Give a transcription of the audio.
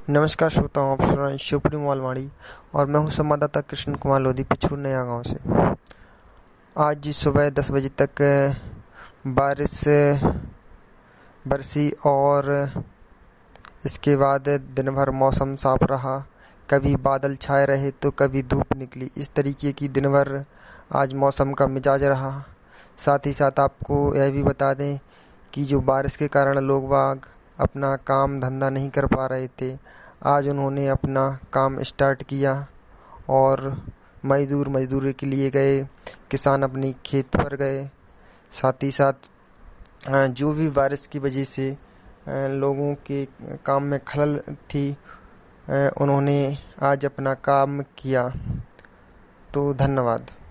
नमस्कार श्रोताओं, आप सुन रहे हैं शिवपुरी मोबाइल और मैं हूं संवाददाता कृष्ण कुमार लोधी पिछूर नया गांव से। आज सुबह 10 बजे तक बारिश बरसी और इसके बाद दिन भर मौसम साफ रहा। कभी बादल छाए रहे तो कभी धूप निकली। इस तरीके की दिन भर आज मौसम का मिजाज रहा। साथ ही साथ आपको यह भी बता दें कि जो बारिश के कारण लोग बाग अपना काम धंधा नहीं कर पा रहे थे, आज उन्होंने अपना काम स्टार्ट किया और मजदूरी के लिए गए। किसान अपनी खेत पर गए। साथ ही साथ जो भी बारिश की वजह से लोगों के काम में खलल थी, उन्होंने आज अपना काम किया। तो धन्यवाद।